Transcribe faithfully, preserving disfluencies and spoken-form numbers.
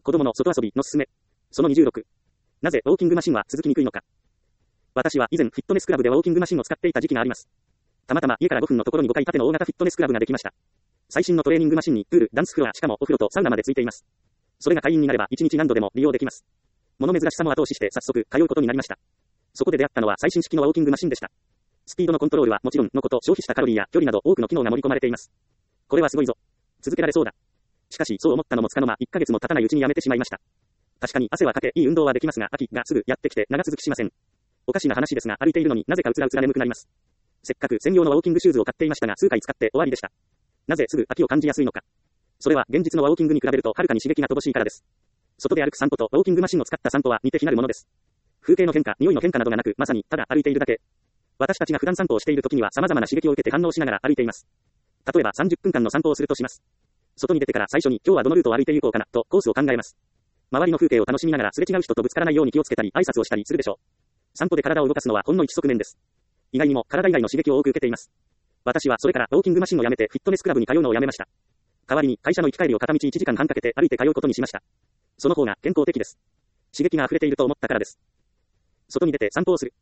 子供の外遊びのすすめ。そのにじゅうろく。なぜウォーキングマシンは続きにくいのか。私は以前フィットネスクラブでウォーキングマシンを使っていた時期があります。たまたま家からごふんのところにごかい建ての大型フィットネスクラブができました。最新のトレーニングマシンにプール、ダンスフロア、しかもお風呂とサウナまでついています。それが会員になればいちにち何度でも利用できます。物珍しさも後押しして早速通うことになりました。そこで出会ったのは最新式のウォーキングマシンでした。スピードのコントロールはもちろんのこと、消費したカロリーや距離など多くの機能が盛り込まれています。これはすごいぞ。続けられそうだ。しかしそう思ったのもつかの間いっかげつも経たないうちにやめてしまいました。確かに汗はかけいい運動はできますが飽きがすぐやってきて長続きしません。おかしな話ですが歩いているのになぜかうつらうつら眠くなります。せっかく専用のウォーキングシューズを買っていましたが数回使って終わりでした。なぜすぐ飽きを感じやすいのか。それは現実のウォーキングに比べるとはるかに刺激が乏しいからです。外で歩く散歩とウォーキングマシンを使った散歩は似て非なるものです。風景の変化、匂いの変化などがなくまさにただ歩いているだけ。私たちが普段散歩をしている時には様々な刺激を受けて反応しながら歩いています。例えばさんじゅっぷんかんの散歩をするとします。外に出てから最初に今日はどのルートを歩いて行こうかなとコースを考えます。周りの風景を楽しみながらすれ違う人とぶつからないように気をつけたり挨拶をしたりするでしょう。散歩で体を動かすのはほんの一側面です。意外にも体以外の刺激を多く受けています。私はそれからウォーキングマシンをやめてフィットネスクラブに通うのをやめました。代わりに会社の行き帰りを片道いちじかんはんかけて歩いて通うことにしました。その方が健康的です。刺激が溢れていると思ったからです。外に出て散歩をする。